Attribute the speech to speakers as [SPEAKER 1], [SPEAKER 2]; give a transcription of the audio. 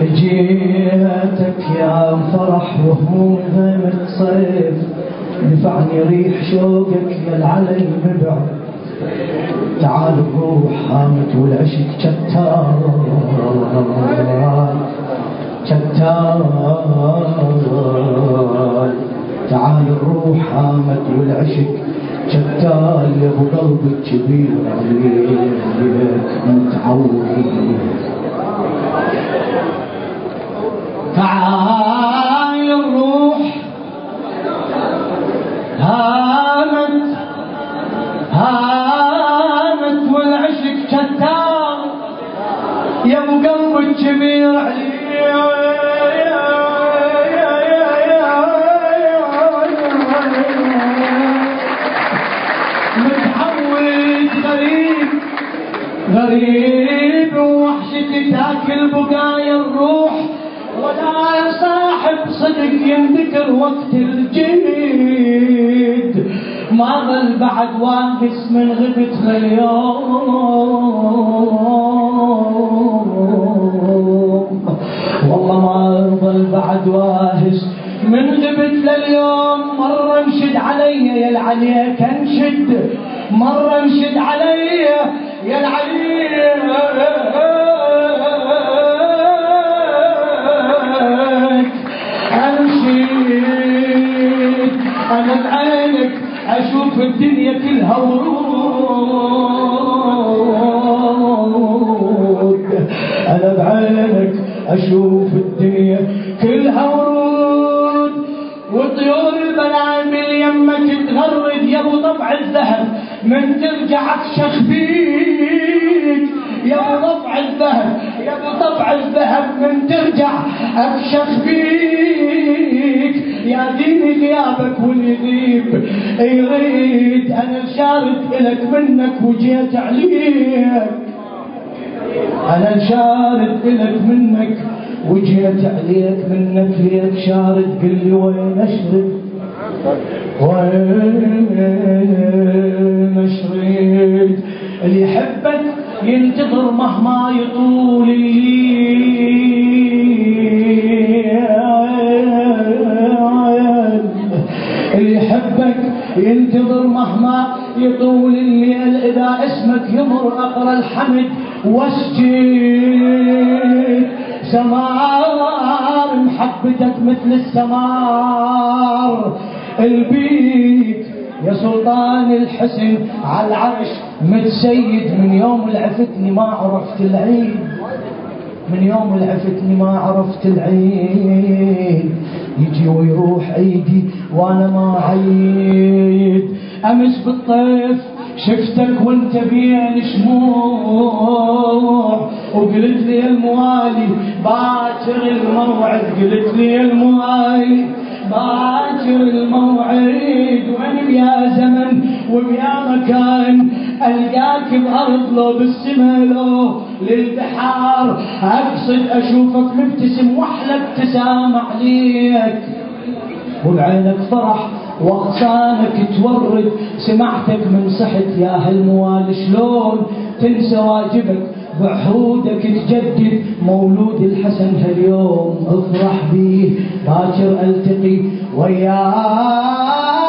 [SPEAKER 1] جيتك يا فرح وهموم غيمة صيف، دفعني ريح شوقك يا العلي مبعد. تعال الروح هامت والعشق شتان شتان، تعال الروح هامت والعشق شتان، يا ابو قلبي الكبير عليك متعود. تعال الروح هامت هامت والعشق شتان، يا ابو قلبي الكبير عليك غريب ووحشتي تاكل بقايا الروح، ولا صاحب صدق ينذكر وقت الجيد. ما ظل بعد واقس من غبت لليوم، والله ما ظل بعد واهس من غبت لليوم. مرة انشد علي يا العليا كنشد، مرة انشد علي يا العليا انشد. انا بعينك اشوف الدنيا كلها ورود، انا بعينك اشوف الدنيا كلها ورود، وطيور البلابل يمك تغرد يا ابو طبع الذهب من ترجع تشخ فيك، يا ابو طبع الذهب يا ابو طبع الذهب من ترجع اكشخ فيك. يا دين غيابك واليغيب يريد، انا شارد الك منك وجيت عليك، انا شارد الك منك وجيت عليك. منك ليك شارد قل لي وين اشرد وين اشرد. اللي يحبك ينتظر مهما يطول الليل، اللي يحبك ينتظر مهما يطول الليل. اذا اسمك يمر اقرا الحمد واسجد، سمار محبتك مثل السمار. البيت يا سلطان الحسن على العرش متسيد، من يوم العفتني ما عرفت العيد، من يوم العفتني ما عرفت العيد. يجي ويروح عيدي وانا ما عيد. امس بالطيف شفتك وانت بين شموع، وقلت لي الموالي باكر الموعد، قلت لي الموالي باكر الموعد. وين بيا زمن وبيا مكان القاك بارض لو بالسما لو للبحار، اقصد اشوفك مبتسم واحلى ابتسام عليك، وبعينك فرح واغصانك تورد. سمعتك من صحت يا هالموال شلون تنسى واجبك بعهودك تجدد. مولود الحسن هاليوم افرح بيه، باكر التقي وياك